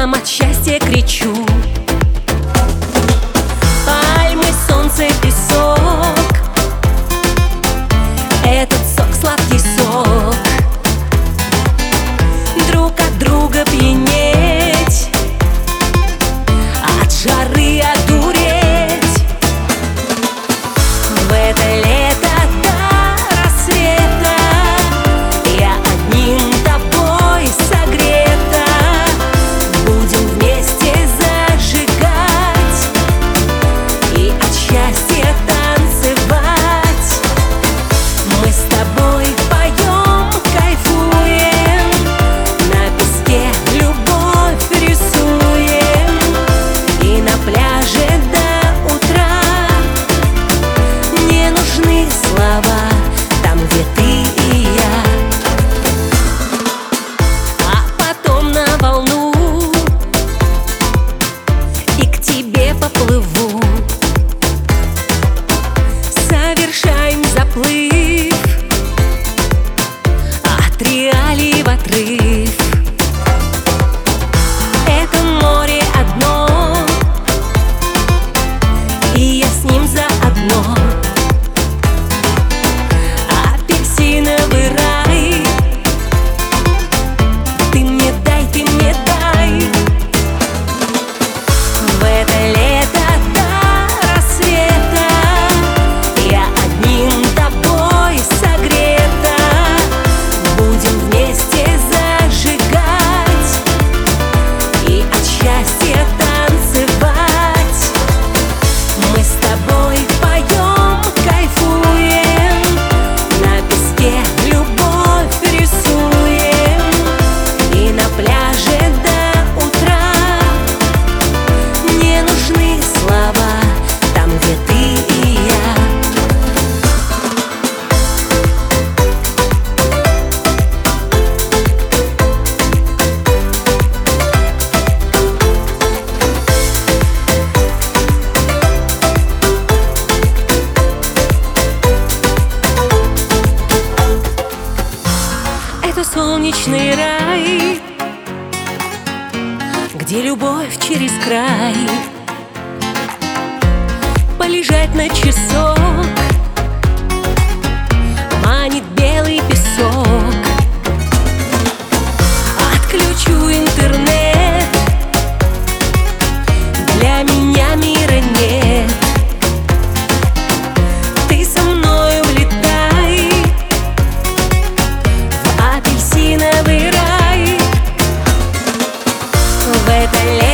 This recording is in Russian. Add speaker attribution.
Speaker 1: сам от счастья кричу. Пальмы, солнце, песок, этот сок сладкий сок. Друг от друга пьянеть, от жары одуреть. В это лето до рассвета я одним тобой согрета. Будем вместе зажигать и от счастья танцевать. Мы с тобой поем, кайфуем, на песке любовь рисуем, и на пляже до утра не нужны слова, там, где ты и я. А потом на волну и к тебе поплыву. Совершаем заплыв от реалий в отрыв. Это море одно, и я с ним заодно. Апельсиновый рай, ты мне дай, ты мне дай. В это лето до рассвета я одним тобой согрета. Будем вместе зажигать и от счастья танцевать. Мы с тобой поем, кайфуем, на песке любовь рисуем, и на пляже до утра не нужны слова, там, где ты и я. Это солнечный рай, где любовь через край. Полежать на часок манит белый песок. Отключу интернет, для меня мира нет. Ты со мной улетай в апельсиновый рай. В это лето